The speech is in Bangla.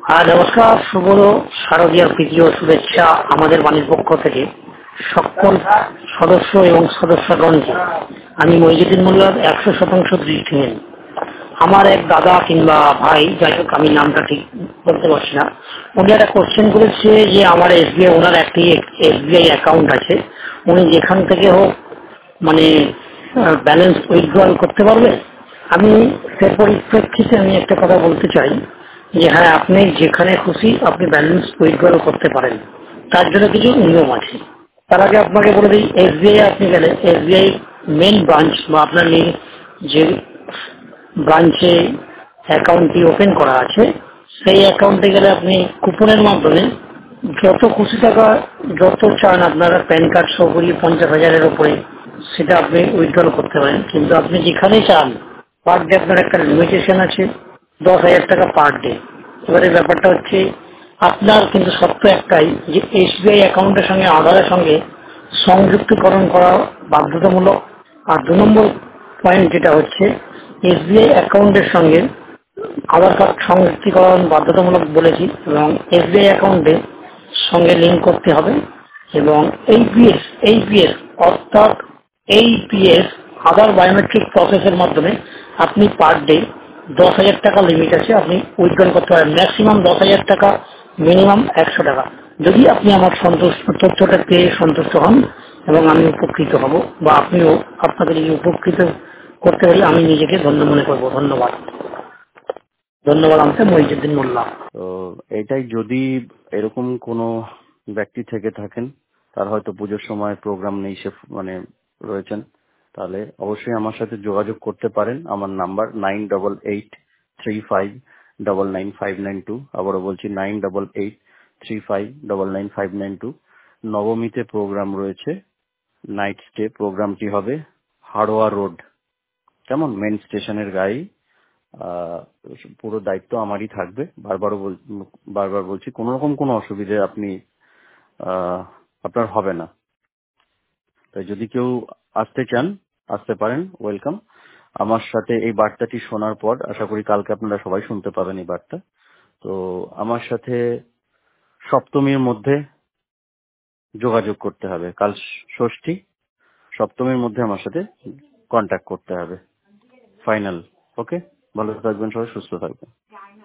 নমস্কার, শুভ শারদীয়ার প্রীতি ও শুভেচ্ছা আমাদের বাণীর পক্ষ থেকে সকল সদস্য এবং সদস্যগণকে। আমি মইজুদ্দিন মোল্লার 100% দৃষ্টি নেই। আমার এক দাদা কিংবা ভাই, যাই হোক আমি নামটা ঠিক বলতে পারছি না, উনি একটা কোশ্চেন করেছে যে আমার এসবিআই, ওনার একটি এসবিআই অ্যাকাউন্ট আছে, উনি যেখান থেকে হোক মানে ব্যালেন্স উইথড্রয়াল করতে পারবে। আমি সে পরিপ্রেক্ষিতে আমি একটা কথা বলতে চাই যে হ্যাঁ, আপনি যেখানে খুশি আপনি ব্যালেন্স উইথড্রয়াল করতে পারেন, তার জন্য কিছু নিয়ম আছে। তার আগে আপনাকে বলে দিই, এসবিআই আপনি গেলে এসবিআই মেন ব্রাঞ্চ বা আপনার যে ব্রাঞ্চে অ্যাকাউন্টটি ওপেন করা আছে সেই অ্যাকাউন্টে গেলে আপনি কুপনের মাধ্যমে যত খুশি টাকা, যত চান আপনারা প্যান কার্ড সহ করিয়ে 50,000-এর উপরে, সেটা আপনি উইথড্রল করতে পারেন। কিন্তু আপনি যেখানেই চান পার ডে আপনার একটা লিমিটেশন আছে, 10,000 টাকা পার ডে। এবারে ব্যাপারটা হচ্ছে আপনার কিন্তু সত্য একটাই যে এসবিআই অ্যাকাউন্টের সঙ্গে আধারের সঙ্গে সংযুক্তকরণ করা বাধ্যতামূলক। আর 2 নম্বর পয়েন্ট যেটা হচ্ছে এসবিআই অ্যাকাউন্টের সঙ্গে আধার কার্ড সংযুক্তিকরণ বাধ্যতামূলক বলেছি, এবং এসবিআই অ্যাকাউন্টের সঙ্গে লিঙ্ক করতে হবে। এবং এইপিএস অর্থাৎ এইপিএস আধার বায়োমেট্রিক প্রসেসের মাধ্যমে আপনি পার ডে 10,000 টাকা লিমিট আছে, আপনি উইথড্রল করতে পারেন ম্যাক্সিমাম 10,000 টাকা, মিনিমাম 100 টাকা। যদি আপনি আমার তথ্যটা পেয়ে সন্তুষ্ট হন এবং আমি উপকৃত হব, বা আপনিও আপনাকে যদি উপকৃত করতে পারি, আমি নিজেকে ধন্য মনে করব। ধন্যবাদ। ধন্যবাদ। আমাকে মহিজুদ্দিন মোল্লা। তো এটাই, যদি এরকম কোনো ব্যক্তি থেকে থাকেন, তার হয়তো পুজোর সময় প্রোগ্রাম নেই, সে রয়েছেন, তাহলে অবশ্যই আমার সাথে যোগাযোগ করতে পারেন। আমার নাম্বার 9883599592। আবারও বলছি 9883599592। নবমীতে প্রোগ্রাম রয়েছে, নাইট স্টে। প্রোগ্রামটি হবে হাড়োয়া রোড, কেমন, মেন স্টেশনের গায়ে। পুরো দায়িত্ব আমারই থাকবে। বারবার বলছি, কোন রকম কোনো অসুবিধে আপনার হবে না। তাই যদি কেউ আসতে চান, আসতে পারেন, ওয়েলকাম। আমার সাথে এই বার্তাটি শোনার পর আশা করি কালকে আপনারা সবাই শুনতে পাবেন এই বার্তা। তো আমার সাথে সপ্তমীর মধ্যে যোগাযোগ করতে হবে। কাল ষষ্ঠী, সপ্তমীর মধ্যে আমার সাথে কন্ট্যাক্ট করতে হবে। ফাইনাল। ওকে, ভালো থাকবেন সবাই, সুস্থ থাকবেন।